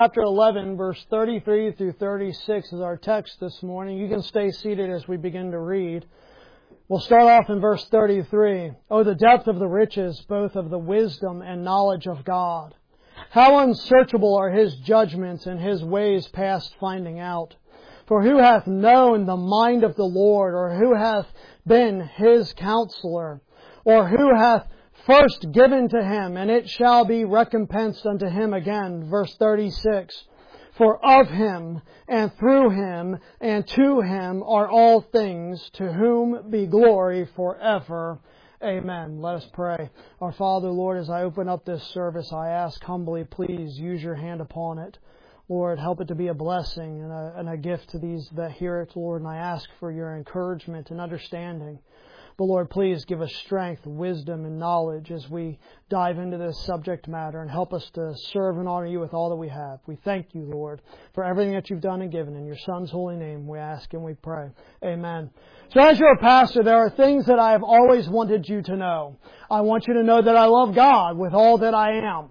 Chapter 11, verse 33 through 36 is our text this morning. You can stay seated as we begin to read. We'll start off in verse 33. Oh, the depth of the riches, both of the wisdom and knowledge of God. How unsearchable are His judgments and His ways past finding out. For who hath known the mind of the Lord, or who hath been His counselor, or who hath first given to Him, and it shall be recompensed unto Him again. Verse 36. For of Him, and through Him, and to Him are all things, to whom be glory forever. Amen. Let us pray. Our Father, Lord, as I open up this service, I ask humbly, please use your hand upon it. Lord, help it to be a blessing and a gift to these that hear it, Lord, and I ask for your encouragement and understanding. But Lord, please give us strength, wisdom, and knowledge as we dive into this subject matter and help us to serve and honor you with all that we have. We thank you, Lord, for everything that you've done and given. In your Son's holy name we ask and we pray. Amen. So as you're a pastor, there are things that I have always wanted you to know. I want you to know that I love God with all that I am.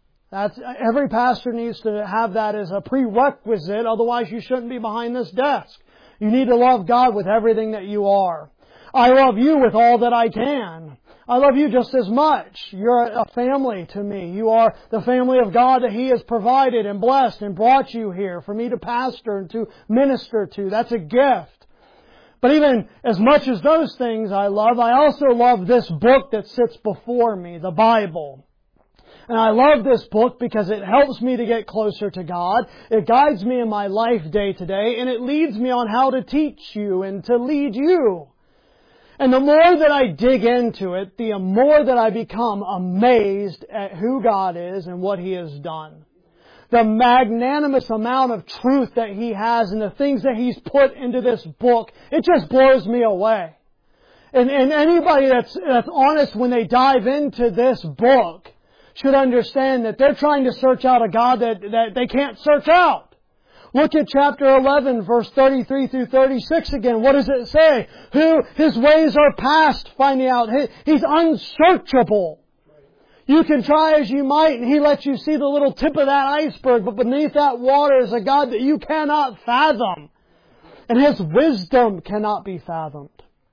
Every pastor needs to have that as a prerequisite, otherwise you shouldn't be behind this desk. You need to love God with everything that you are. I love you with all that I can. I love you just as much. You're a family to me. You are the family of God that He has provided and blessed and brought you here for me to pastor and to minister to. That's a gift. But even as much as those things I also love this book that sits before me, the Bible. And I love this book because it helps me to get closer to God. It guides me in my life day to day, and it leads me on how to teach you and to lead you. And the more that I dig into it, the more that I become amazed at who God is and what He has done. The magnanimous amount of truth that He has and the things that He's put into this book, it just blows me away. And anybody that's honest when they dive into this book should understand that they're trying to search out a God that they can't search out. Look at chapter 11, verse 33 through 36 again. What does it say? His ways are past finding out. He's unsearchable. You can try as you might, and He lets you see the little tip of that iceberg, but beneath that water is a God that you cannot fathom. And His wisdom cannot be fathomed.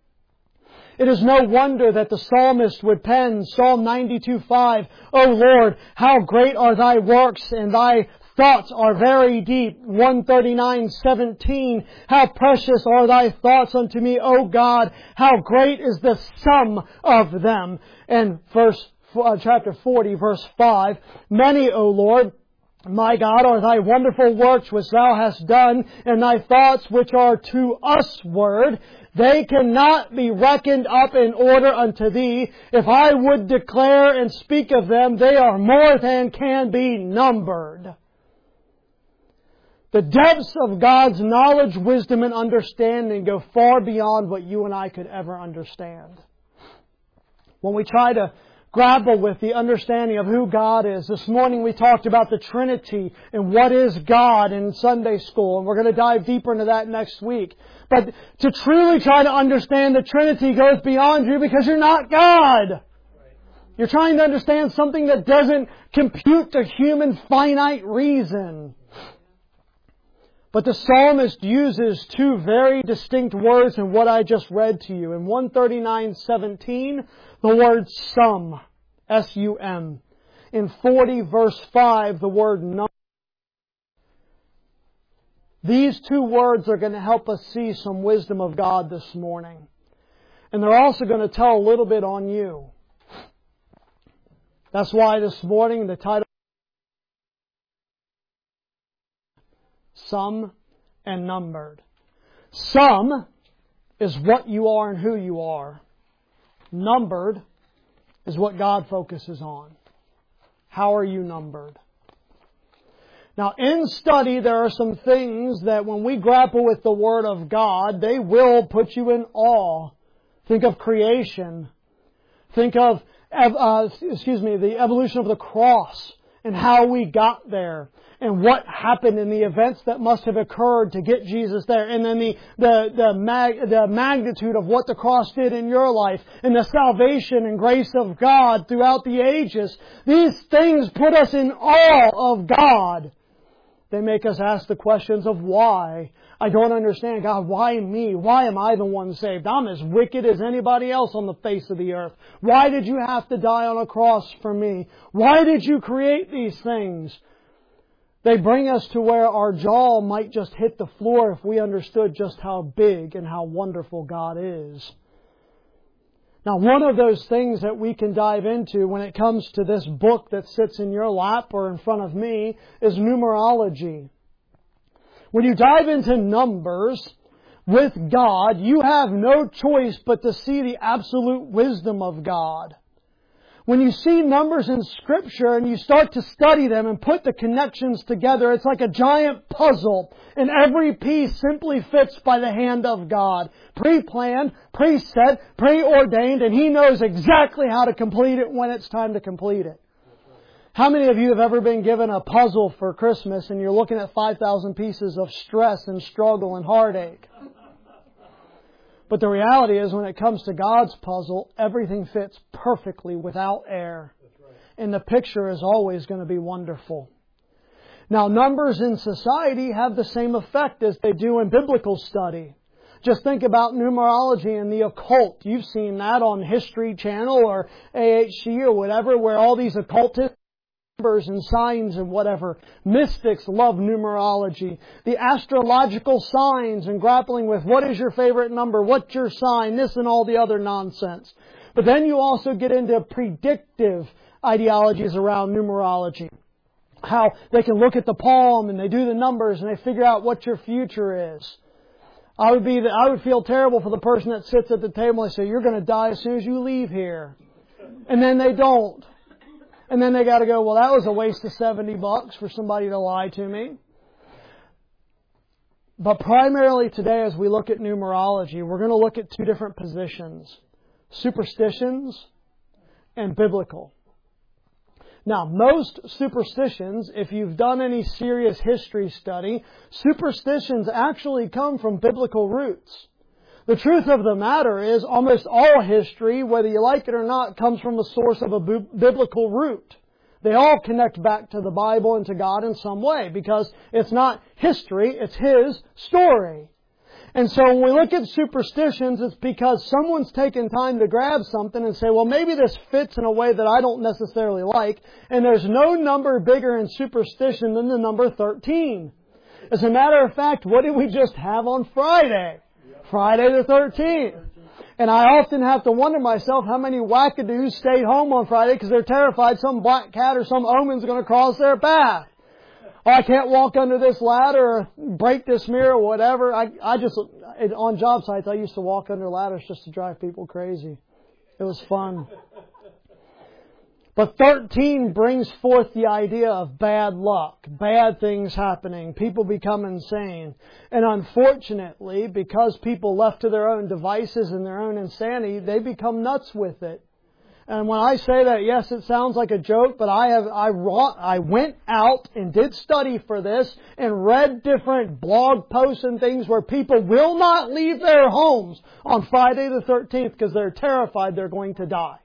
It is no wonder that the psalmist would pen Psalm 92:5, O Lord, how great are Thy works, and Thy thoughts are very deep. 139:17. How precious are Thy thoughts unto me, O God. How great is the sum of them. And chapter 40, verse 5. Many, O Lord, my God, are Thy wonderful works which Thou hast done, and Thy thoughts which are to us word. They cannot be reckoned up in order unto Thee. If I would declare and speak of them, they are more than can be numbered. The depths of God's knowledge, wisdom, and understanding go far beyond what you and I could ever understand. When we try to grapple with the understanding of who God is, this morning we talked about the Trinity and what is God in Sunday school, and we're going to dive deeper into that next week. But to truly try to understand the Trinity goes beyond you because you're not God. You're trying to understand something that doesn't compute to human finite reason. But the psalmist uses two very distinct words in what I just read to you. In 139:17, the word sum, S-U-M. In 40 verse 5, the word number. These two words are going to help us see some wisdom of God this morning. And they're also going to tell a little bit on you. That's why this morning the title Sum and numbered. Sum is what you are and who you are. Numbered is what God focuses on. How are you numbered? Now, in study, there are some things that when we grapple with the Word of God, they will put you in awe. Think of creation. Think of, the evolution of the cross and how we got there. And what happened in the events that must have occurred to get Jesus there. And then the magnitude of what the cross did in your life. And the salvation and grace of God throughout the ages. These things put us in awe of God. They make us ask the questions of why. I don't understand. God, why me? Why am I the one saved? I'm as wicked as anybody else on the face of the earth. Why did you have to die on a cross for me? Why did you create these things? They bring us to where our jaw might just hit the floor if we understood just how big and how wonderful God is. Now, one of those things that we can dive into when it comes to this book that sits in your lap or in front of me is numerology. When you dive into numbers with God, you have no choice but to see the absolute wisdom of God. When you see numbers in Scripture and you start to study them and put the connections together, it's like a giant puzzle, and every piece simply fits by the hand of God. Pre-planned, preset, preordained, and He knows exactly how to complete it when it's time to complete it. How many of you have ever been given a puzzle for Christmas and you're looking at 5,000 pieces of stress and struggle and heartache? But the reality is, when it comes to God's puzzle, everything fits perfectly without error. And the picture is always going to be wonderful. Now, numbers in society have the same effect as they do in biblical study. Just think about numerology and the occult. You've seen that on History Channel or AHC or whatever, where all these occultists, numbers and signs and whatever. Mystics love numerology. The astrological signs and grappling with what is your favorite number, what's your sign, this and all the other nonsense. But then you also get into predictive ideologies around numerology. How they can look at the palm and they do the numbers and they figure out what your future is. I would feel terrible for the person that sits at the table and say, you're going to die as soon as you leave here. And then they don't. And then they got to go, well, that was a waste of $70 for somebody to lie to me. But primarily today, as we look at numerology, we're going to look at two different positions. Superstitions and biblical. Now, most superstitions, if you've done any serious history study, superstitions actually come from biblical roots. The truth of the matter is, almost all history, whether you like it or not, comes from the source of a biblical root. They all connect back to the Bible and to God in some way, because it's not history, it's His story. And so when we look at superstitions, it's because someone's taken time to grab something and say, well, maybe this fits in a way that I don't necessarily like, and there's no number bigger in superstition than the number 13. As a matter of fact, what did we just have on Friday? Friday the 13th. And I often have to wonder myself how many wackadoos stayed home on Friday because they're terrified some black cat or some omen's going to cross their path. Oh, I can't walk under this ladder or break this mirror or whatever. I just, on job sites, I used to walk under ladders just to drive people crazy. It was fun. But 13 brings forth the idea of bad luck, bad things happening, people become insane. And unfortunately, because people left to their own devices and their own insanity, they become nuts with it. And when I say that, yes, it sounds like a joke, but I went out and did study for this and read different blog posts and things where people will not leave their homes on Friday the 13th because they're terrified they're going to die.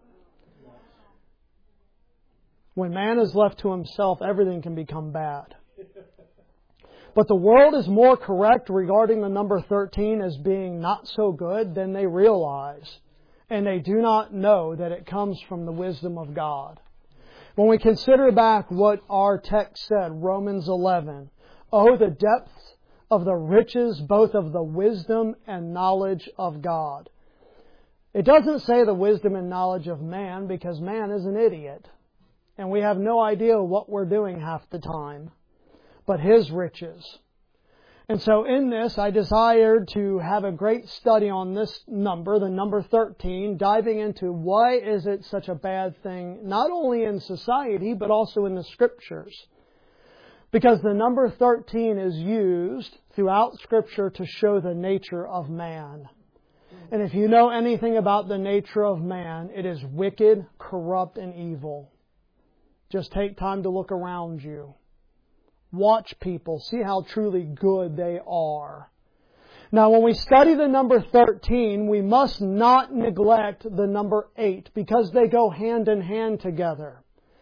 When man is left to himself, everything can become bad. But the world is more correct regarding the number 13 as being not so good than they realize. And they do not know that it comes from the wisdom of God. When we consider back what our text said, Romans 11, oh, the depth of the riches, both of the wisdom and knowledge of God. It doesn't say the wisdom and knowledge of man, because man is an idiot. And we have no idea what we're doing half the time. But His riches. And so in this, I desired to have a great study on this number, the number 13, diving into why is it such a bad thing, not only in society, but also in the Scriptures. Because the number 13 is used throughout Scripture to show the nature of man. And if you know anything about the nature of man, it is wicked, corrupt, and evil. Just take time to look around you. Watch people. See how truly good they are. Now, when we study the number 13, we must not neglect the number 8 because they go hand in hand together.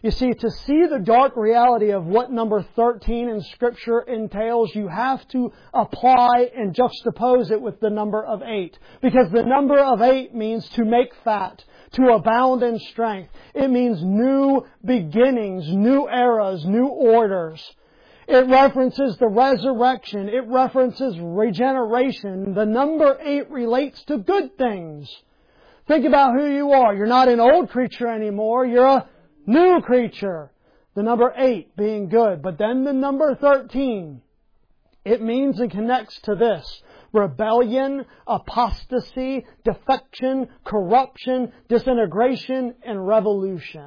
You see, to see the dark reality of what number 13 in Scripture entails, you have to apply and juxtapose it with the number of 8. Because the number of 8 means to make fat, to abound in strength. It means new beginnings, new eras, new orders. It references the resurrection. It references regeneration. The number 8 relates to good things. Think about who you are. You're not an old creature anymore. You're a new creature. The number 8 being good. But then the number 13, it means and connects to this: rebellion, apostasy, defection, corruption, disintegration, and revolution.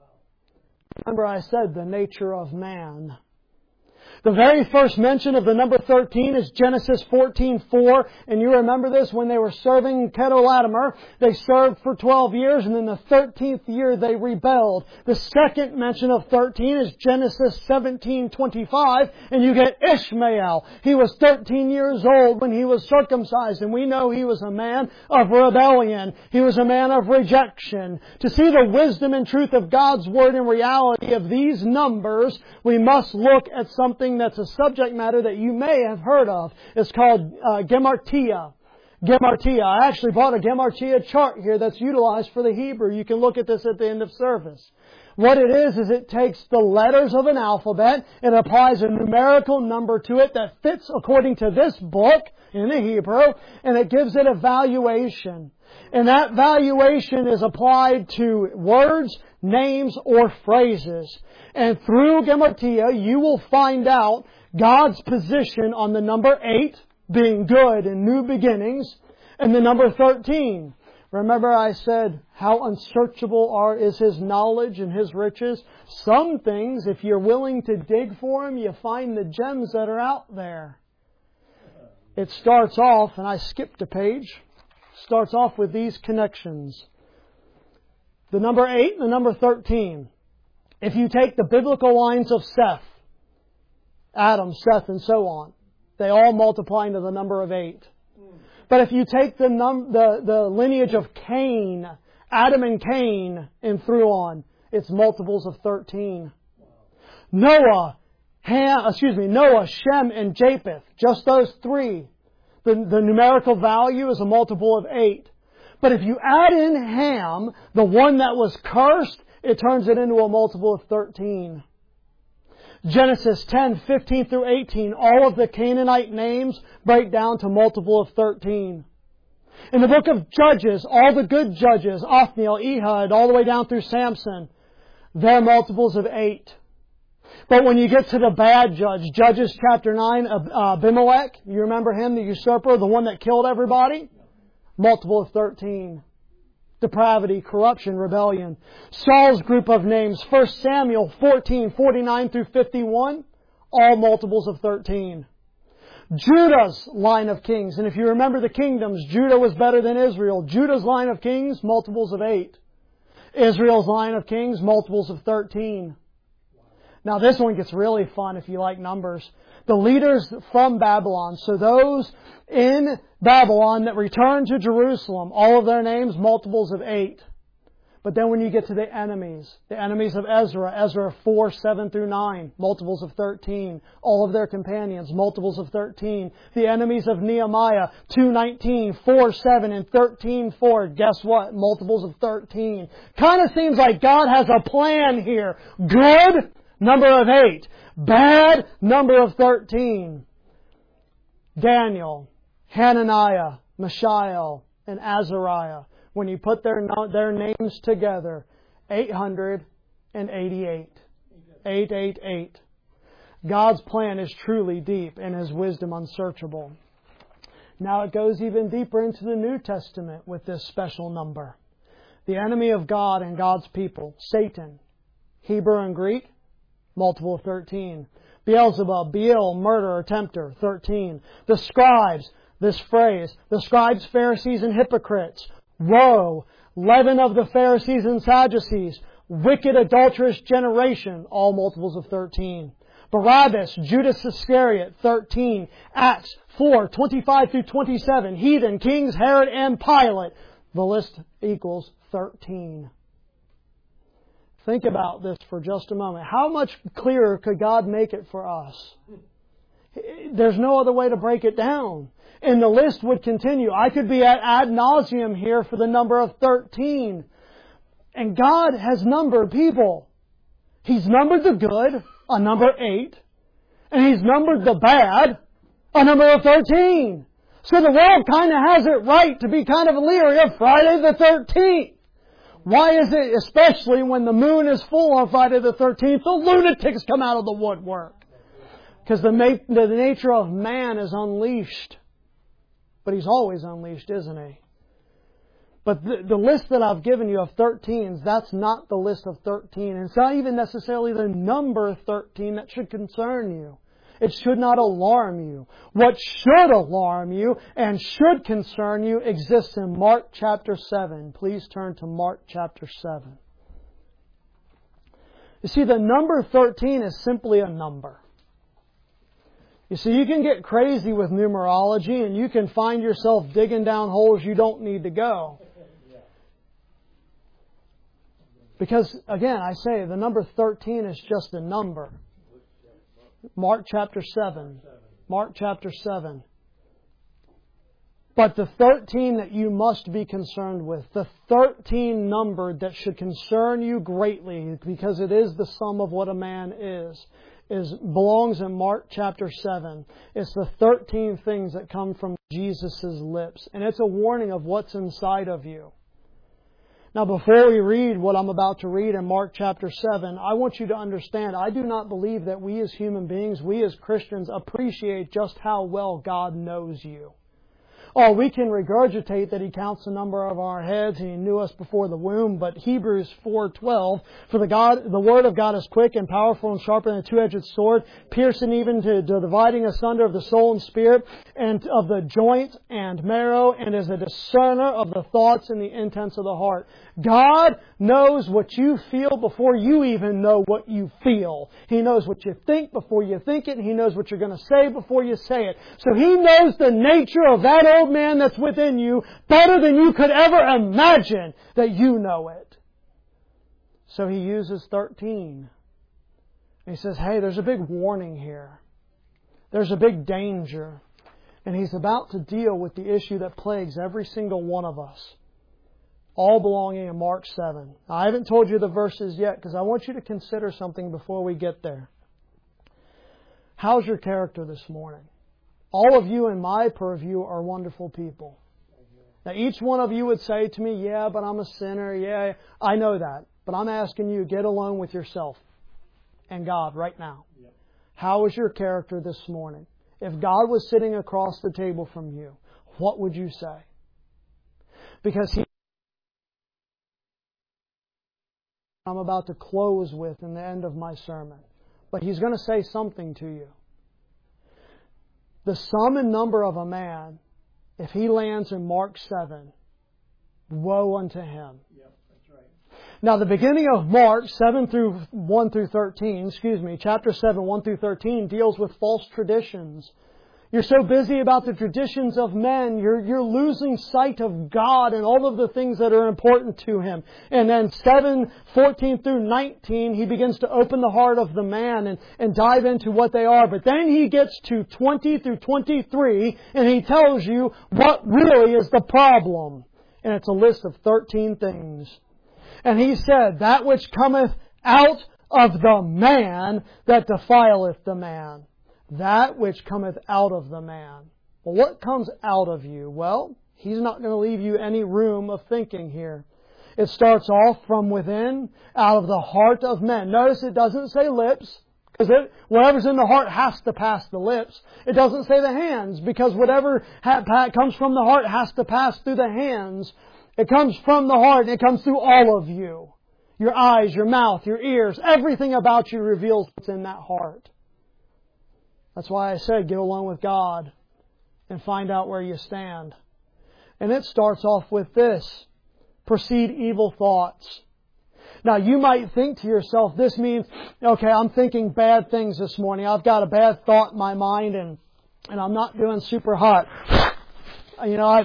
Remember I said the nature of man. The very first mention of the number 13 is Genesis 14:4. And you remember this, when they were serving Chedorlaomer, they served for 12 years, and in the 13th year they rebelled. The second mention of 13 is Genesis 17:25, and you get Ishmael. He was 13 years old when he was circumcised, and we know he was a man of rebellion. He was a man of rejection. To see the wisdom and truth of God's Word and reality of these numbers, we must look at something that's a subject matter that you may have heard of. It's called Gemartia. Gemartia. I actually bought a Gemartia chart here that's utilized for the Hebrew. You can look at this at the end of service. What it is it takes the letters of an alphabet and applies a numerical number to it that fits according to this book in the Hebrew, and it gives it a valuation. And that valuation is applied to words, names, or phrases. And through Gemartia, you will find out God's position on the number 8, being good and new beginnings, and the number 13. Remember I said how unsearchable is His knowledge and His riches? Some things, if you're willing to dig for them, you find the gems that are out there. It starts off, and I skipped a page, starts off with these connections. The number 8 and the number 13. If you take the biblical lines of Seth, Adam, Seth, and so on, they all multiply into the number of 8. But if you take the lineage of Cain, Adam and Cain, and through on, it's multiples of 13. Noah, Shem, and Japheth, just those 3. The numerical value is a multiple of 8. But if you add in Ham, the one that was cursed, it turns it into a multiple of 13. Genesis 10:15 through 18, all of the Canaanite names break down to multiple of 13. In the book of Judges, all the good judges, Othniel, Ehud, all the way down through Samson, they're multiples of 8. But when you get to the bad judge, Judges chapter 9, Abimelech, you remember him, the usurper, the one that killed everybody? Multiple of 13. Depravity, corruption, rebellion. Saul's group of names, 1 Samuel 14:49 through 51, all multiples of 13. Judah's line of kings, and if you remember the kingdoms, Judah was better than Israel. Judah's line of kings, multiples of 8. Israel's line of kings, multiples of 13. Now this one gets really fun if you like numbers. The leaders from Babylon, so those in Babylon that return to Jerusalem, all of their names, multiples of 8. But then when you get to the enemies of Ezra 4:7 through 9, multiples of 13. All of their companions, multiples of 13. The enemies of Nehemiah 2:19, 4:7, and 13:4. Guess what? Multiples of 13. Kind of seems like God has a plan here. Good, number of 8. Bad, number of 13. Daniel, Hananiah, Mishael, and Azariah. When you put their names together, 888. 888. God's plan is truly deep and His wisdom unsearchable. Now it goes even deeper into the New Testament with this special number. The enemy of God and God's people, Satan, Hebrew and Greek, multiple of 13. Beelzebub, Beel, murderer, tempter, 13. The scribes, this phrase, the scribes, Pharisees, and hypocrites. Woe, leaven of the Pharisees and Sadducees, wicked, adulterous generation, all multiples of 13. Barabbas, Judas Iscariot, 13. Acts 4:25 through 27. Heathen, kings, Herod, and Pilate. The list equals 13. Think about this for just a moment. How much clearer could God make it for us? There's no other way to break it down. And the list would continue. I could be at ad nauseum here for the number of 13. And God has numbered people. He's numbered the good, a number 8. And He's numbered the bad, a number of 13. So the world kind of has it right to be kind of leery of Friday the 13th. Why is it, especially when the moon is full on Friday the 13th, the lunatics come out of the woodwork? Because the nature of man is unleashed. But he's always unleashed, isn't he? But the list that I've given you of 13s, that's not the list of 13. And it's not even necessarily the number 13 that should concern you. It should not alarm you. What should alarm you and should concern you exists in Mark chapter 7. Please turn to Mark chapter 7. You see, the number 13 is simply a number. You see, you can get crazy with numerology and you can find yourself digging down holes you don't need to go. Because, again, I say the number 13 is just a number. Mark chapter 7. Mark chapter 7. But the 13 that you must be concerned with, the 13 number that should concern you greatly, because it is the sum of what a man belongs in Mark chapter 7. It's the 13 things that come from Jesus' lips. And it's a warning of what's inside of you. Now, before we read what I'm about to read in Mark chapter 7, I want you to understand, I do not believe that we as human beings, we as Christians, appreciate just how well God knows you. Oh, we can regurgitate that He counts the number of our heads and He knew us before the womb, but Hebrews 4:12, for the Word of God is quick and powerful and sharper than a two-edged sword, piercing even to dividing asunder of the soul and spirit, and of the joint and marrow, and is a discerner of the thoughts and the intents of the heart. God knows what you feel before you even know what you feel. He knows what you think before you think it, and He knows what you're going to say before you say it. So He knows the nature of that old man that's within you better than you could ever imagine that you know it. So He uses 13. And He says, hey, there's a big warning here. There's a big danger. And He's about to deal with the issue that plagues every single one of us. All belonging in Mark 7. I haven't told you the verses yet because I want you to consider something before we get there. How's your character this morning? All of you in my purview are wonderful people. Now each one of you would say to me, yeah, but I'm a sinner. Yeah, I know that. But I'm asking you, get alone with yourself and God right now. How is your character this morning? If God was sitting across the table from you, what would you say? Because I'm about to close with in the end of my sermon. But He's going to say something to you. The sum and number of a man, if he lands in Mark 7, woe unto him. Yep, that's right. Now the beginning of Mark 1 chapter 7, 1 through 13 deals with false traditions. You're so busy about the traditions of men, you're losing sight of God and all of the things that are important to Him. And then 7, 14 through 19, He begins to open the heart of the man and dive into what they are. But then He gets to 20 through 23 and He tells you what really is the problem. And it's a list of 13 things. And He said, that which cometh out of the man that defileth the man. That which cometh out of the man. Well, what comes out of you? Well, He's not going to leave you any room of thinking here. It starts off from within, out of the heart of men. Notice it doesn't say lips, because whatever's in the heart has to pass the lips. It doesn't say the hands, because whatever comes from the heart has to pass through the hands. It comes from the heart, and it comes through all of you. Your eyes, your mouth, your ears, everything about you reveals what's in that heart. That's why I said get alone with God and find out where you stand. And it starts off with this. Proceed evil thoughts. Now you might think to yourself, this means, okay, I'm thinking bad things this morning. I've got a bad thought in my mind and I'm not doing super hot.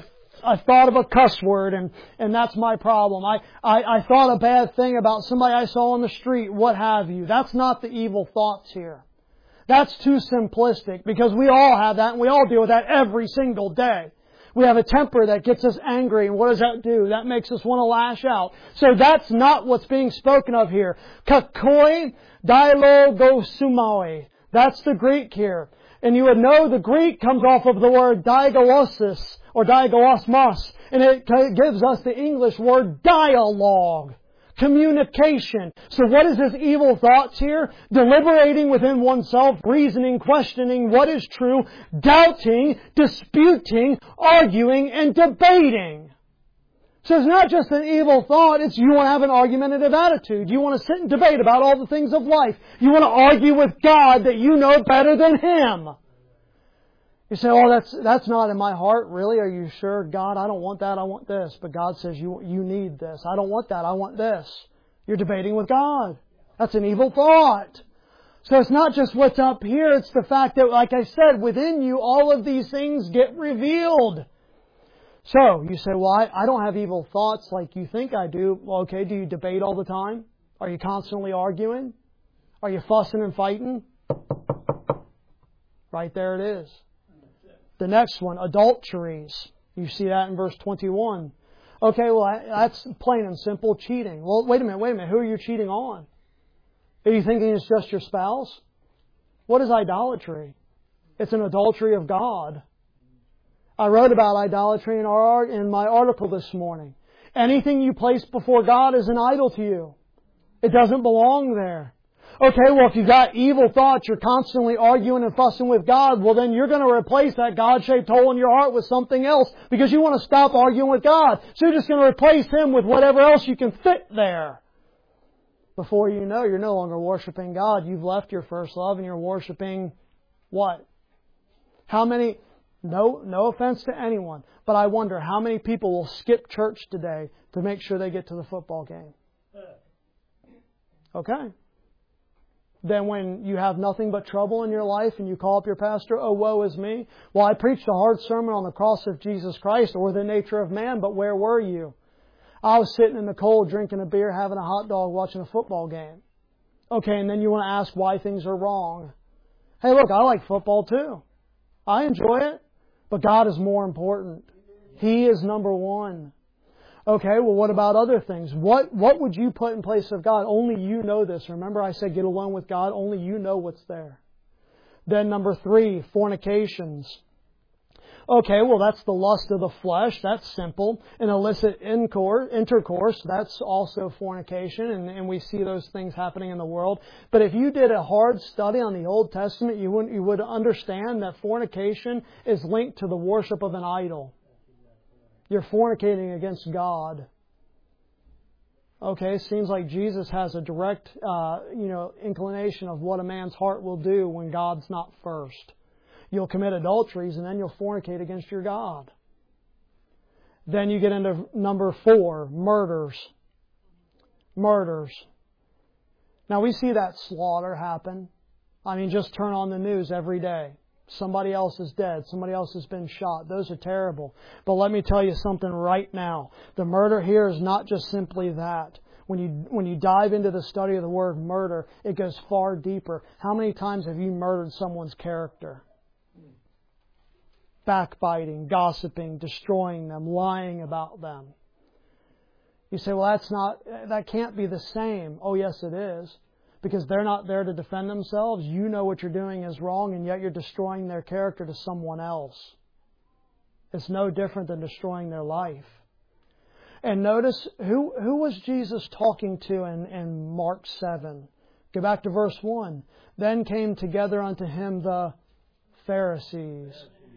I thought of a cuss word and that's my problem. I thought a bad thing about somebody I saw on the street, what have you. That's not the evil thoughts here. That's too simplistic because we all have that and we all deal with that every single day. We have a temper that gets us angry, and what does that do? That makes us want to lash out. So that's not what's being spoken of here. Kakoi dialogosumoi. That's the Greek here. And you would know the Greek comes off of the word diagolosis or diagolosmos, and it gives us the English word dialogue. Communication. So what is this evil thoughts here? Deliberating within oneself, reasoning, questioning what is true, doubting, disputing, arguing, and debating. So it's not just an evil thought, it's you want to have an argumentative attitude. You want to sit and debate about all the things of life. You want to argue with God that you know better than Him. You say, oh, that's not in my heart. Really? Are you sure? God, I don't want that. I want this. But God says you need this. I don't want that. I want this. You're debating with God. That's an evil thought. So it's not just what's up here. It's the fact that, like I said, within you, all of these things get revealed. So you say, well, I don't have evil thoughts like you think I do. Well, okay, do you debate all the time? Are you constantly arguing? Are you fussing and fighting? Right there it is. The next one, adulteries. You see that in verse 21. Okay, well, that's plain and simple cheating. Well, wait a minute. Who are you cheating on? Are you thinking it's just your spouse? What is idolatry? It's an adultery of God. I wrote about idolatry in my article this morning. Anything you place before God is an idol to you. It doesn't belong there. Okay, well, if you've got evil thoughts, you're constantly arguing and fussing with God, well, then you're going to replace that God-shaped hole in your heart with something else because you want to stop arguing with God. So you're just going to replace Him with whatever else you can fit there. Before you know, you're no longer worshiping God. You've left your first love and you're worshiping what? How many... No offense to anyone, but I wonder how many people will skip church today to make sure they get to the football game. Okay. Then when you have nothing but trouble in your life and you call up your pastor, oh, woe is me. Well, I preached a hard sermon on the cross of Jesus Christ or the nature of man, but where were you? I was sitting in the cold drinking a beer, having a hot dog, watching a football game. Okay, and then you want to ask why things are wrong. Hey, look, I like football too. I enjoy it. But God is more important. He is number one. Okay, well, what about other things? What would you put in place of God? Only you know this. Remember I said get alone with God. Only you know what's there. Then number 3, fornications. Okay, well, that's the lust of the flesh. That's simple. An illicit intercourse, that's also fornication, and we see those things happening in the world. But if you did a hard study on the Old Testament, you would understand that fornication is linked to the worship of an idol. You're fornicating against God. Okay, seems like Jesus has a direct, inclination of what a man's heart will do when God's not first. You'll commit adulteries and then you'll fornicate against your God. Then you get into number 4, murders. Murders. Now we see that slaughter happen. I mean, just turn on the news every day. Somebody else is dead. Somebody else has been shot. Those are terrible. But let me tell you something right now. The murder here is not just simply that. When you dive into the study of the word murder, it goes far deeper. How many times have you murdered someone's character? Backbiting, gossiping, destroying them, lying about them. You say, well, that can't be the same. Oh, yes, it is. Because they're not there to defend themselves. You know what you're doing is wrong, and yet you're destroying their character to someone else. It's no different than destroying their life. And notice, who was Jesus talking to in Mark 7? Go back to verse 1. Then came together unto Him the Pharisees.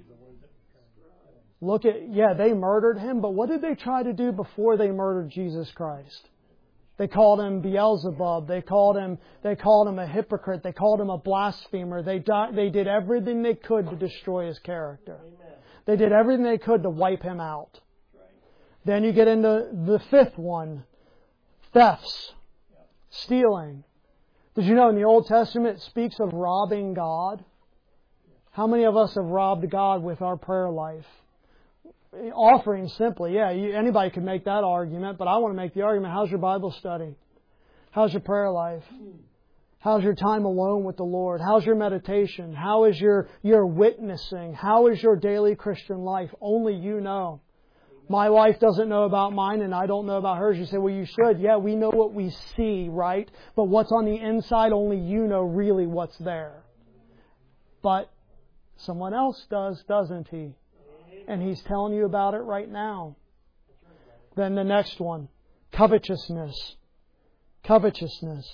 They murdered Him, but what did they try to do before they murdered Jesus Christ? They called Him Beelzebub. They called Him a hypocrite. They called Him a blasphemer. They did everything they could to destroy His character. Amen. They did everything they could to wipe Him out. Right. Then you get into the 5th one, thefts, stealing. Did you know in the Old Testament it speaks of robbing God? How many of us have robbed God with our prayer life? offering simply, yeah, anybody could make that argument, but I want to make the argument, how's your Bible study? How's your prayer life? How's your time alone with the Lord? How's your meditation? How is your witnessing? How is your daily Christian life? Only you know. My wife doesn't know about mine and I don't know about hers. You say, well, you should. Yeah, we know what we see, right? But what's on the inside, only you know really what's there. But someone else does, doesn't he? And he's telling you about it right now. Then the next one, covetousness. Covetousness.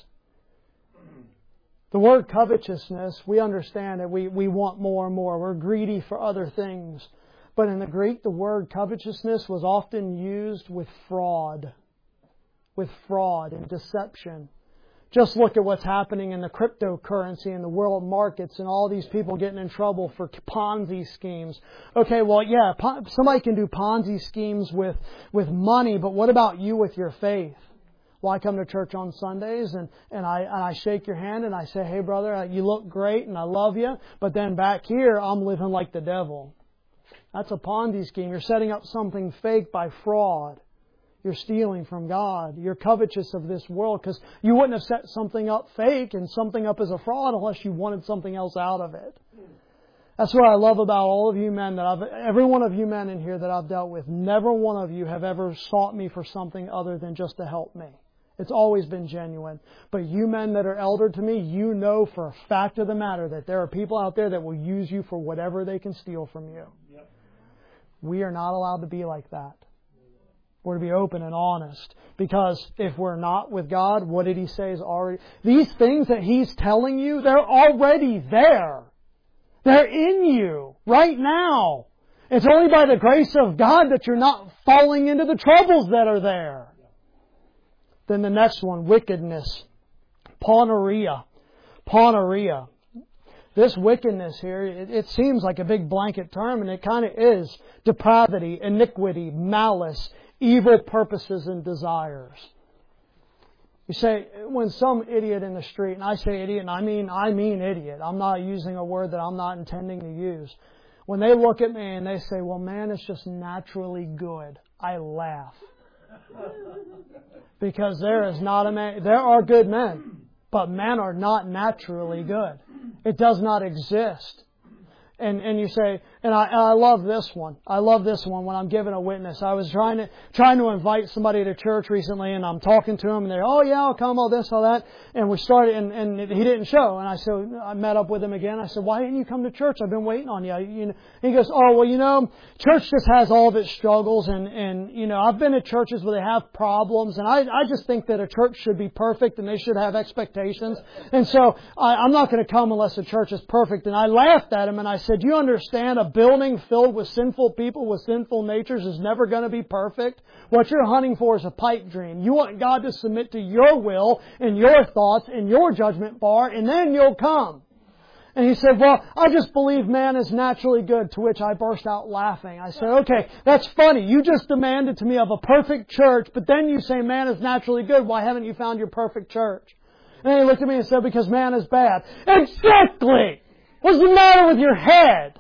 The word covetousness, we understand that we want more and more. We're greedy for other things. But in the Greek, the word covetousness was often used with fraud. With fraud and deception. Just look at what's happening in the cryptocurrency and the world markets and all these people getting in trouble for Ponzi schemes. Okay, well, yeah, somebody can do Ponzi schemes with money, but what about you with your faith? Well, I come to church on Sundays and I shake your hand and I say, hey brother, you look great and I love you, but then back here I'm living like the devil. That's a Ponzi scheme. You're setting up something fake by fraud. You're stealing from God. You're covetous of this world because you wouldn't have set something up fake and something up as a fraud unless you wanted something else out of it. That's what I love about all of you men every one of you men in here that I've dealt with, never one of you have ever sought me for something other than just to help me. It's always been genuine. But you men that are elder to me, you know for a fact of the matter that there are people out there that will use you for whatever they can steal from you. Yep. We are not allowed to be like that. We're to be open and honest. Because if we're not with God, what did He say is already... These things that He's telling you, they're already there. They're in you right now. It's only by the grace of God that you're not falling into the troubles that are there. Then the next one, wickedness. Porneia. Porneia. This wickedness here, it seems like a big blanket term, and it kind of is. Depravity, iniquity, malice, evil purposes and desires. You say, when some idiot in the street, and I say idiot, and I mean idiot. I'm not using a word that I'm not intending to use. When they look at me and they say, well, man is just naturally good, I laugh. Because there is not a man, there are good men, but men are not naturally good. It does not exist. And you say, and I love this one. I love this one when I'm giving a witness. I was trying to invite somebody to church recently, and I'm talking to them, and they're, oh yeah, I'll come, all this, all that. And we started, and he didn't show. And I met up with him again. I said, why didn't you come to church? I've been waiting on you. And he goes, oh, well, church just has all of its struggles, and I've been at churches where they have problems, and I just think that a church should be perfect, and they should have expectations. And so I'm not going to come unless the church is perfect. And I laughed at him, and I said, do you understand a building filled with sinful people with sinful natures is never going to be perfect? What you're hunting for is a pipe dream. You want God to submit to your will and your thoughts and your judgment bar, and then you'll come. And he said, well, I just believe man is naturally good, to which I burst out laughing. I said, okay, that's funny. You just demanded to me of a perfect church, but then you say man is naturally good. Why haven't you found your perfect church? And he looked at me and said, because man is bad. Exactly! What's the matter with your head?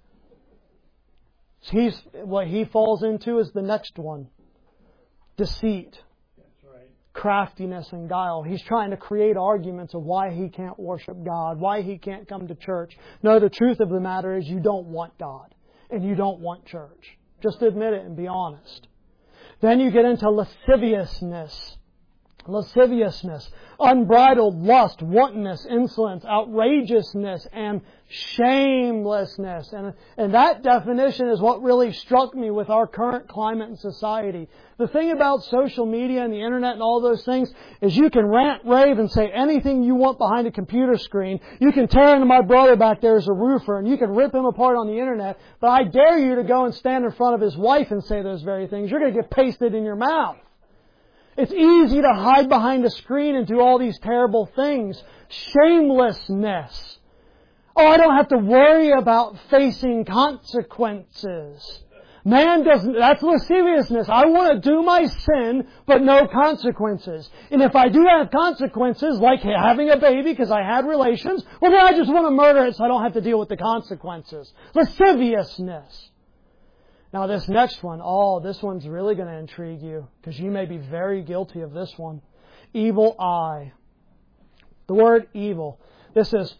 What he falls into is the next one. Deceit. That's right. Craftiness and guile. He's trying to create arguments of why he can't worship God, why he can't come to church. No, the truth of the matter is you don't want God. And you don't want church. Just admit it and be honest. Then you get into lasciviousness. Lasciviousness, unbridled lust, wantonness, insolence, outrageousness, and shamelessness. And that definition is what really struck me with our current climate and society. The thing about social media and the internet and all those things is you can rant, rave, and say anything you want behind a computer screen. You can tear into my brother back there as a roofer, and you can rip him apart on the internet. But I dare you to go and stand in front of his wife and say those very things. You're going to get pasted in your mouth. It's easy to hide behind a screen and do all these terrible things. Shamelessness. Oh, I don't have to worry about facing consequences. Man doesn't, that's lasciviousness. I want to do my sin, but no consequences. And if I do have consequences, like having a baby because I had relations, well then I just want to murder it so I don't have to deal with the consequences. Lasciviousness. Now this next one, this one's really going to intrigue you because you may be very guilty of this one. Evil eye. The word evil. This is,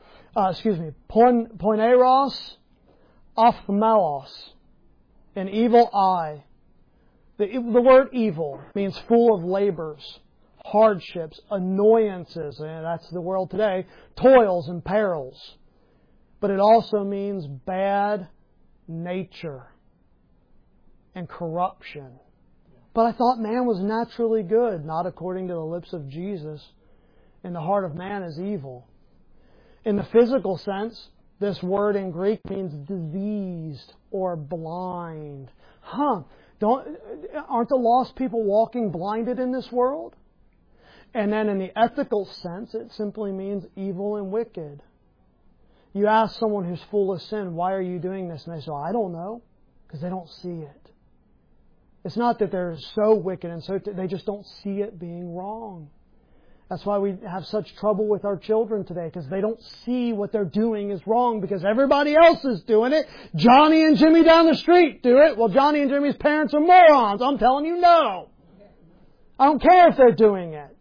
poineros ophthalmos. An evil eye. The word evil means full of labors, hardships, annoyances, and that's the world today, toils and perils. But it also means bad nature and corruption. But I thought man was naturally good, not according to the lips of Jesus. And the heart of man is evil. In the physical sense, this word in Greek means diseased or blind. Aren't the lost people walking blinded in this world? And then in the ethical sense, it simply means evil and wicked. You ask someone who's full of sin, why are you doing this? And they say, I don't know, because they don't see it. It's not that they're so wicked and they just don't see it being wrong. That's why we have such trouble with our children today, because they don't see what they're doing is wrong because everybody else is doing it. Johnny and Jimmy down the street do it. Well, Johnny and Jimmy's parents are morons. I'm telling you no. I don't care if they're doing it.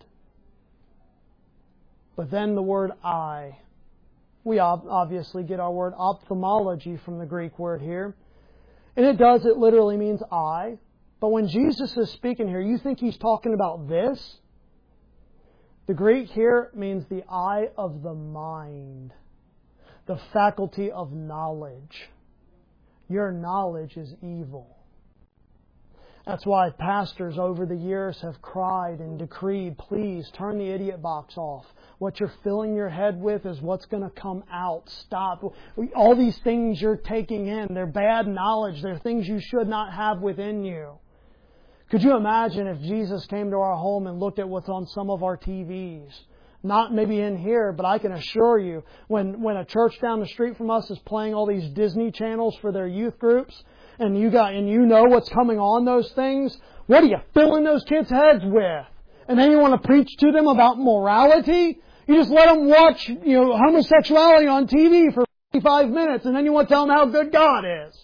But then the word eye. We obviously get our word ophthalmology from the Greek word here. And it literally means eye. But when Jesus is speaking here, you think He's talking about this? The Greek here means the eye of the mind, the faculty of knowledge. Your knowledge is evil. That's why pastors over the years have cried and decreed, please turn the idiot box off. What you're filling your head with is what's going to come out. Stop. All these things you're taking in, they're bad knowledge. They're things you should not have within you. Could you imagine if Jesus came to our home and looked at what's on some of our TVs? Not maybe in here, but I can assure you, when a church down the street from us is playing all these Disney channels for their youth groups, and you know what's coming on those things, what are you filling those kids' heads with? And then you want to preach to them about morality? You just let them watch, homosexuality on TV for 55 minutes, and then you want to tell them how good God is.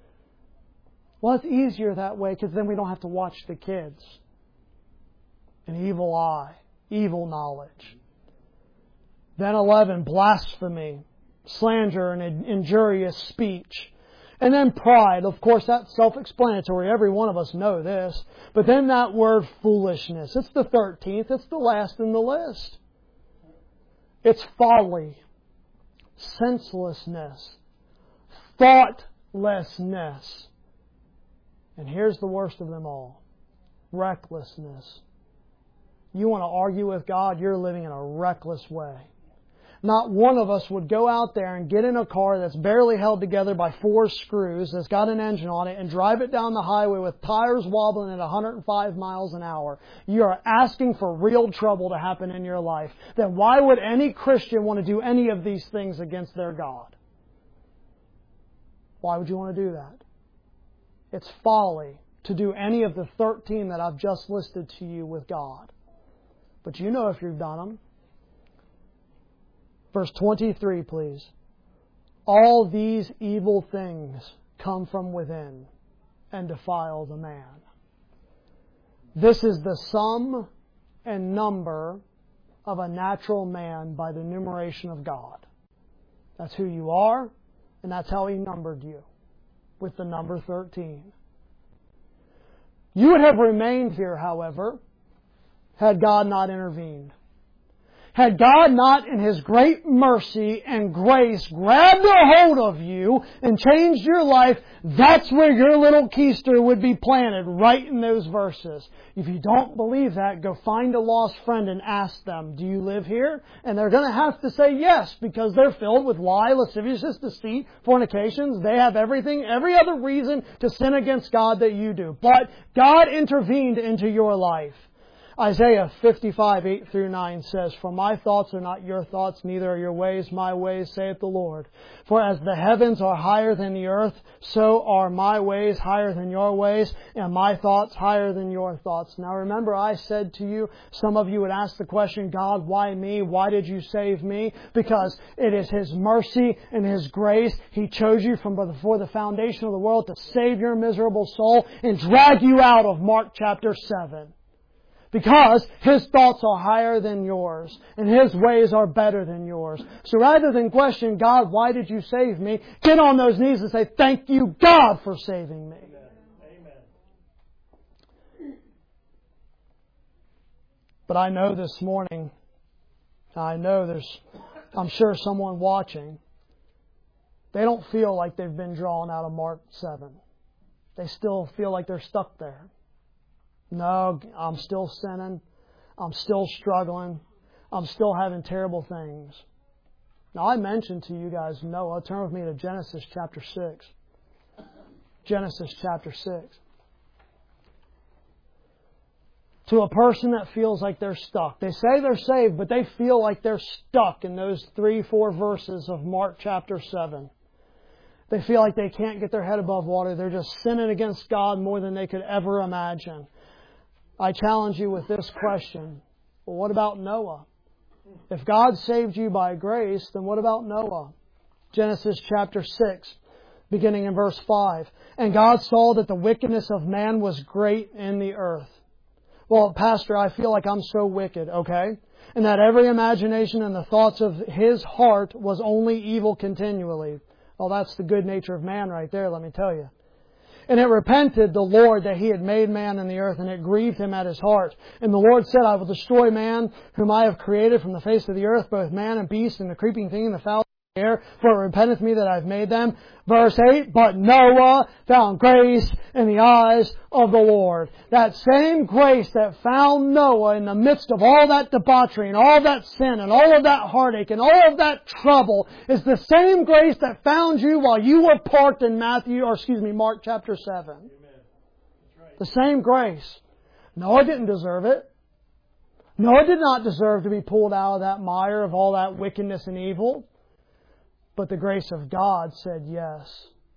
Well, it's easier that way because then we don't have to watch the kids. An evil eye, evil knowledge. Then 11, blasphemy, slander and injurious speech. And then pride. Of course, that's self-explanatory. Every one of us know this. But then that word foolishness. It's the 13th. It's the last in the list. It's folly, senselessness, thoughtlessness. And here's the worst of them all. Recklessness. You want to argue with God, you're living in a reckless way. Not one of us would go out there and get in a car that's barely held together by 4 screws, that's got an engine on it, and drive it down the highway with tires wobbling at 105 miles an hour. You are asking for real trouble to happen in your life. Then why would any Christian want to do any of these things against their God? Why would you want to do that? It's folly to do any of the 13 that I've just listed to you with God. But you know if you've done them. Verse 23, please. All these evil things come from within and defile the man. This is the sum and number of a natural man by the numeration of God. That's who you are, and that's how He numbered you, with the number 13. You would have remained here, however, had God not intervened. Had God not, in His great mercy and grace, grabbed a hold of you and changed your life, that's where your little keister would be planted, right in those verses. If you don't believe that, go find a lost friend and ask them, do you live here? And they're going to have to say yes, because they're filled with lie, lasciviousness, deceit, fornications. They have every other reason to sin against God that you do. But God intervened into your life. Isaiah 55, 8 through 9 says, "For my thoughts are not your thoughts, neither are your ways my ways, saith the Lord. For as the heavens are higher than the earth, so are my ways higher than your ways, and my thoughts higher than your thoughts." Now remember, I said to you, some of you would ask the question, "God, why me? Why did you save me?" Because it is His mercy and His grace. He chose you from before the foundation of the world to save your miserable soul and drag you out of Mark chapter 7. Because His thoughts are higher than yours, and His ways are better than yours. So rather than question, "God, why did you save me?" get on those knees and say, "Thank you, God, for saving me." Amen. But I know this morning, I'm sure someone watching, they don't feel like they've been drawn out of Mark 7. They still feel like they're stuck there. "No, I'm still sinning. I'm still struggling. I'm still having terrible things." Now, I mentioned to you guys Noah. Turn with me to Genesis chapter 6. Genesis chapter 6. To a person that feels like they're stuck. They say they're saved, but they feel like they're stuck in those 3-4 verses of Mark chapter 7. They feel like they can't get their head above water. They're just sinning against God more than they could ever imagine. I challenge you with this question. Well, what about Noah? If God saved you by grace, then what about Noah? Genesis chapter 6, beginning in verse 5. "And God saw that the wickedness of man was great in the earth." Well, Pastor, I feel like I'm so wicked, okay? And that every imagination and the thoughts of his heart was only evil continually. Well, that's the good nature of man right there, let me tell you. "And it repented the Lord that He had made man in the earth, and it grieved Him at His heart. And the Lord said, I will destroy man, whom I have created from the face of the earth, both man and beast, and the creeping thing and the fowl of the air, for it repenteth me that I have made them." Verse 8, "But Noah found grace in the eyes of the Lord." That same grace that found Noah in the midst of all that debauchery and all that sin and all of that heartache and all of that trouble is the same grace that found you while you were parked in Mark chapter 7. Amen. That's right. The same grace. Noah didn't deserve it. Noah did not deserve to be pulled out of that mire of all that wickedness and evil. But the grace of God said yes.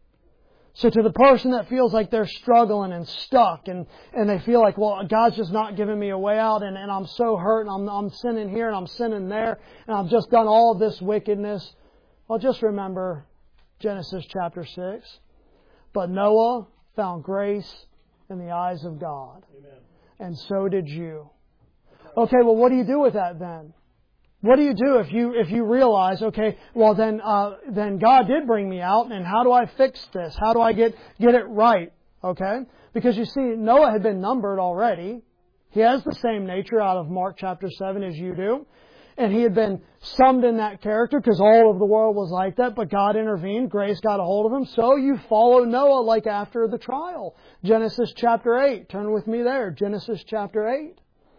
So to the person that feels like they're struggling and stuck and they feel like, well, God's just not giving me a way out and I'm so hurt and I'm sinning here and I'm sinning there and I've just done all of this wickedness. Well, just remember Genesis chapter 6. "But Noah found grace in the eyes of God." Amen. And so did you. Okay, well, what do you do with that then? What do you do if you realize, okay, well then God did bring me out, and how do I fix this? How do I get it right? Okay? Because you see, Noah had been numbered already. He has the same nature out of Mark chapter 7 as you do. And he had been summed in that character because all of the world was like that, but God intervened. Grace got a hold of him. So you follow Noah like after the trial. Genesis chapter 8. Turn with me there. Genesis chapter 8.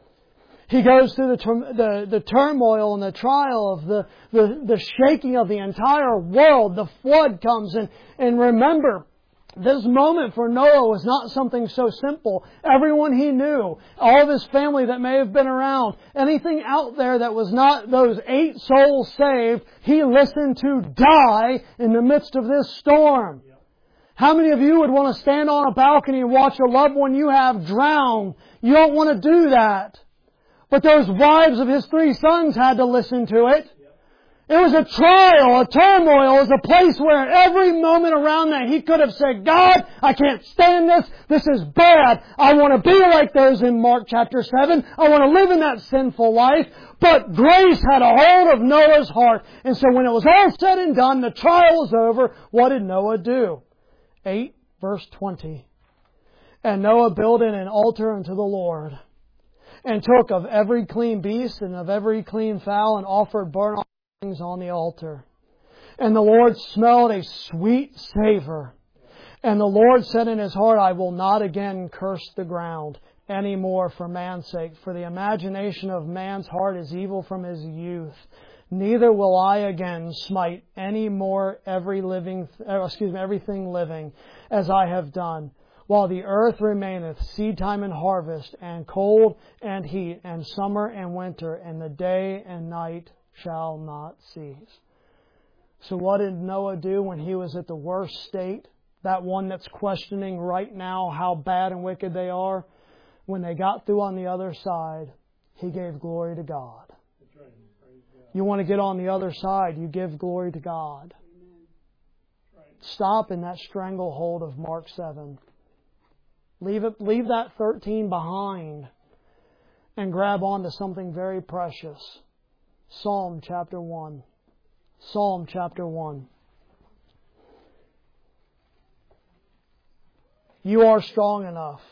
He goes through the turmoil and the trial of the shaking of the entire world. The flood comes and remember, this moment for Noah was not something so simple. Everyone he knew, all of his family that may have been around, anything out there that was not those 8 souls saved, he listened to die in the midst of this storm. How many of you would want to stand on a balcony and watch a loved one you have drown? You don't want to do that. But those wives of his 3 sons had to listen to it. It was a trial, a turmoil. It was a place where every moment around that he could have said, "God, I can't stand this. This is bad. I want to be like those in Mark chapter 7. I want to live in that sinful life." But grace had a hold of Noah's heart. And so when it was all said and done, the trial was over, what did Noah do? 8 verse 20. "And Noah builded an altar unto the Lord, and took of every clean beast and of every clean fowl, and offered burnt offerings on the altar. And the Lord smelled a sweet savor. And the Lord said in His heart, I will not again curse the ground any more for man's sake, for the imagination of man's heart is evil from his youth. Neither will I again smite any more everything living, as I have done. while the earth remaineth, seed time and harvest, and cold and heat, and summer and winter, and the day and night shall not cease. So what did Noah do when he was at the worst state? That one that's questioning right now how bad and wicked they are. When they got through on the other side, he gave glory to God. You want to get on the other side, you give glory to God. Stop in that stranglehold of Mark 7. Leave that 13 behind and grab onto something very precious. Psalm chapter 1. Psalm chapter 1. You are strong enough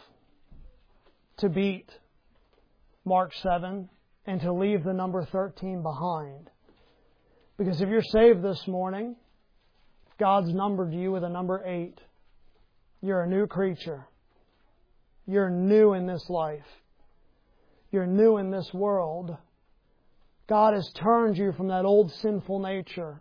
to beat Mark 7 and to leave the number 13 behind. Because if you're saved this morning, God's numbered you with a number 8. You're a new creature. You're new in this life. You're new in this world. God has turned you from that old sinful nature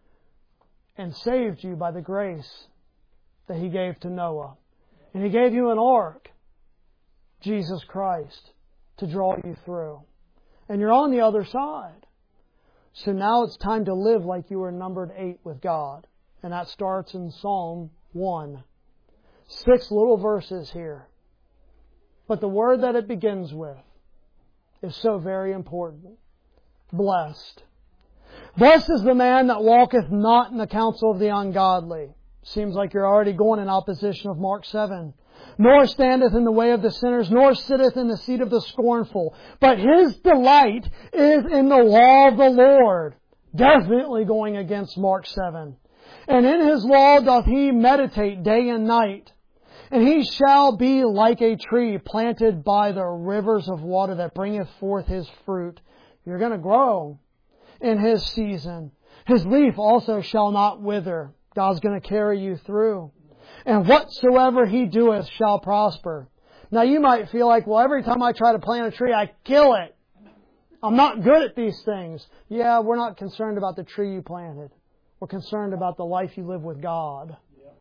and saved you by the grace that He gave to Noah. And He gave you an ark, Jesus Christ, to draw you through. And you're on the other side. So now it's time to live like you were numbered 8 with God. And that starts in Psalm 1. 6 little verses here. But the word that it begins with is so very important. Blessed. Blessed is the man that walketh not in the counsel of the ungodly. Seems like you're already going in opposition of Mark 7. Nor standeth in the way of the sinners, nor sitteth in the seat of the scornful. But his delight is in the law of the Lord. Definitely going against Mark 7. And in His law doth he meditate day and night. And he shall be like a tree planted by the rivers of water that bringeth forth his fruit. You're going to grow in His season. His leaf also shall not wither. God's going to carry you through. And whatsoever he doeth shall prosper. Now you might feel like, well, every time I try to plant a tree, I kill it. I'm not good at these things. Yeah, we're not concerned about the tree you planted. We're concerned about the life you live with God.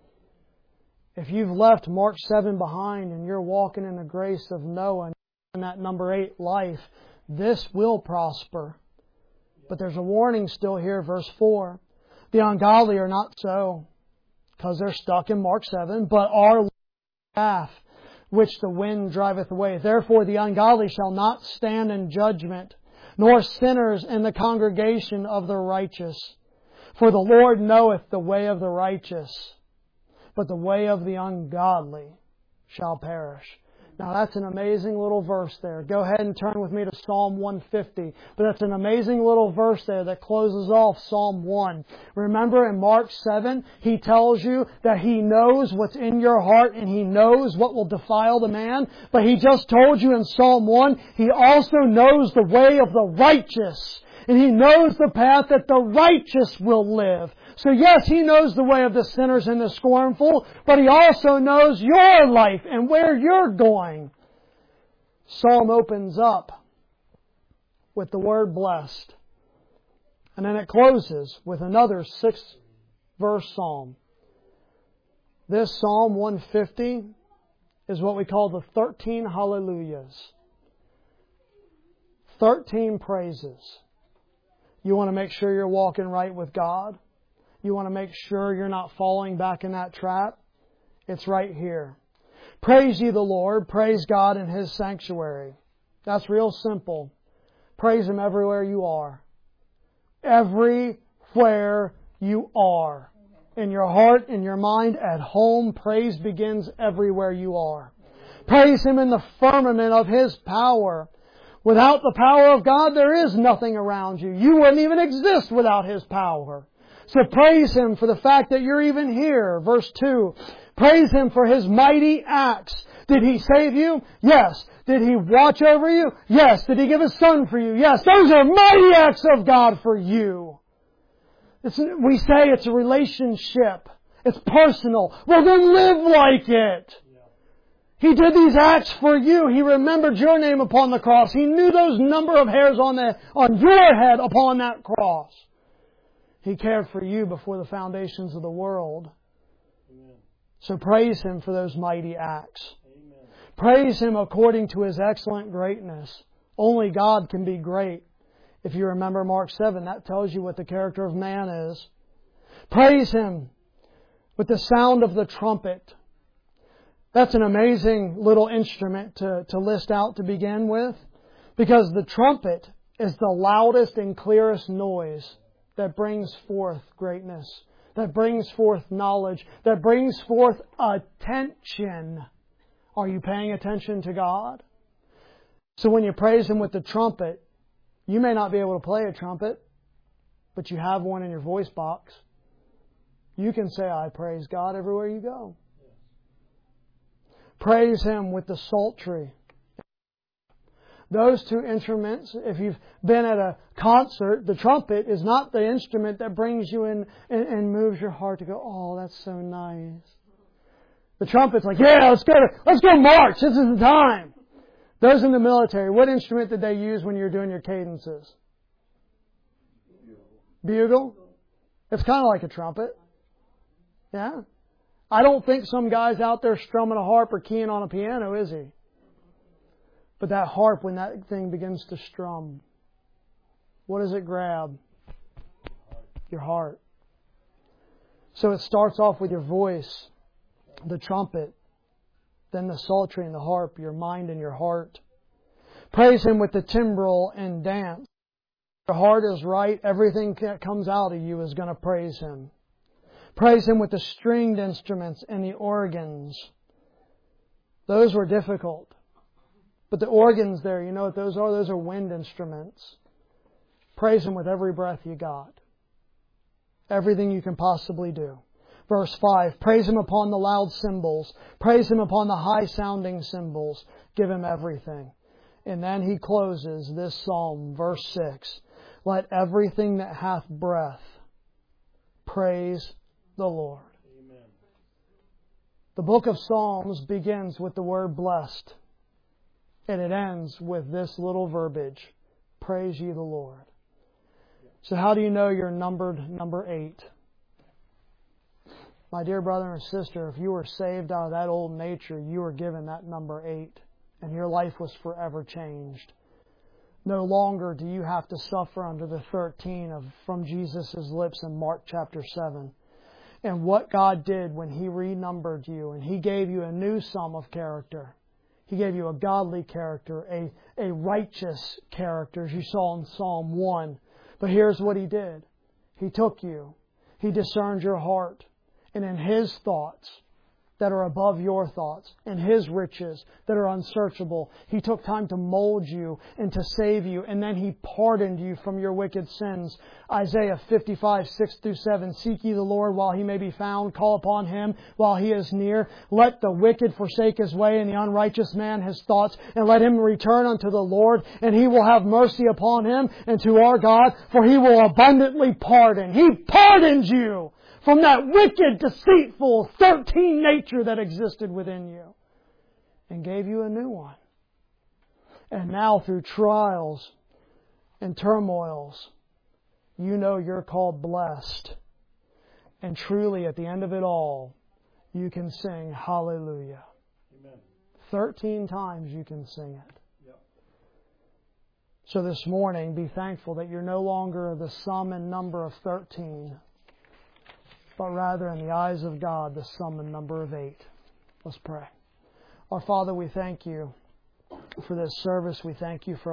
If you've left Mark 7 behind and you're walking in the grace of Noah and that number 8 life, this will prosper. But there's a warning still here, verse 4. The ungodly are not so, because they're stuck in Mark 7, but are like chaff, which the wind driveth away. Therefore the ungodly shall not stand in judgment, nor sinners in the congregation of the righteous. For the Lord knoweth the way of the righteous, but the way of the ungodly shall perish. Now that's an amazing little verse there. Go ahead and turn with me to Psalm 150. But that's an amazing little verse there that closes off Psalm 1. Remember in Mark 7, He tells you that He knows what's in your heart and He knows what will defile the man. But He just told you in Psalm 1, He also knows the way of the righteous. And He knows the path that the righteous will live. So yes, He knows the way of the sinners and the scornful, but He also knows your life and where you're going. Psalm opens up with the word blessed. And then it closes with another 6-verse psalm. This Psalm 150 is what we call the 13 hallelujahs. 13 praises. You want to make sure you're walking right with God? You want to make sure you're not falling back in that trap? It's right here. Praise ye the Lord. Praise God in His sanctuary. That's real simple. Praise Him everywhere you are. Everywhere you are. In your heart, in your mind, at home, praise begins everywhere you are. Praise Him in the firmament of His power. Without the power of God, there is nothing around you. You wouldn't even exist without His power. So praise Him for the fact that you're even here. Verse 2. Praise Him for His mighty acts. Did He save you? Yes. Did He watch over you? Yes. Did He give His Son for you? Yes. Those are mighty acts of God for you. We say it's a relationship. It's personal. Well, then live like it. He did these acts for you. He remembered your name upon the cross. He knew those number of hairs on your head upon that cross. He cared for you before the foundations of the world. Amen. So praise Him for those mighty acts. Amen. Praise Him according to His excellent greatness. Only God can be great. If you remember Mark 7, that tells you what the character of man is. Praise Him with the sound of the trumpet. That's an amazing little instrument to list out to begin with, because the trumpet is the loudest and clearest noise that brings forth greatness, that brings forth knowledge, that brings forth attention. Are you paying attention to God? So when you praise Him with the trumpet, you may not be able to play a trumpet, but you have one in your voice box. You can say, I praise God everywhere you go. Praise Him with the psaltery. Those two instruments, if you've been at a concert, the trumpet is not the instrument that brings you in and moves your heart to go, oh, that's so nice. The trumpet's like, yeah, let's go march. This is the time. Those in the military, what instrument did they use when you were doing your cadences? Bugle? It's kind of like a trumpet. Yeah. I don't think some guy's out there strumming a harp or keying on a piano, is he? But that harp, when that thing begins to strum, what does it grab? Your heart. So it starts off with your voice, the trumpet, then the psaltery and the harp, your mind and your heart. Praise Him with the timbrel and dance. Your heart is right. Everything that comes out of you is going to praise Him. Praise Him with the stringed instruments and the organs. Those were difficult. But the organs there, you know what those are? Those are wind instruments. Praise Him with every breath you got. Everything you can possibly do. Verse 5, praise Him upon the loud cymbals. Praise Him upon the high-sounding cymbals. Give Him everything. And then he closes this psalm, verse 6. Let everything that hath breath praise the Lord. Amen. The book of Psalms begins with the word blessed. And it ends with this little verbiage. Praise ye the Lord. So how do you know you're numbered number 8? My dear brother and sister, if you were saved out of that old nature, you were given that number 8. And your life was forever changed. No longer do you have to suffer under the 13 from Jesus' lips in Mark chapter 7. And what God did when He renumbered you and He gave you a new sum of character. He gave you a godly character, a righteous character, as you saw in Psalm 1. But here's what He did. He took you. He discerned your heart. And in His thoughts that are above your thoughts, and His riches that are unsearchable, He took time to mold you and to save you, and then He pardoned you from your wicked sins. Isaiah 55, 6-7, seek ye the Lord while He may be found, call upon Him while He is near. Let the wicked forsake his way, and the unrighteous man his thoughts, and let him return unto the Lord, and He will have mercy upon him and to our God, for He will abundantly pardon. He pardons you from that wicked, deceitful, 13 nature that existed within you, and gave you a new one. And now through trials and turmoils, you know you're called blessed. And truly at the end of it all, you can sing hallelujah. Amen. 13 times you can sing it. Yep. So this morning, be thankful that you're no longer the sum and number of 13, but rather in the eyes of God, the sum and number of 8. Let's pray. Our Father, we thank You for this service. We thank You for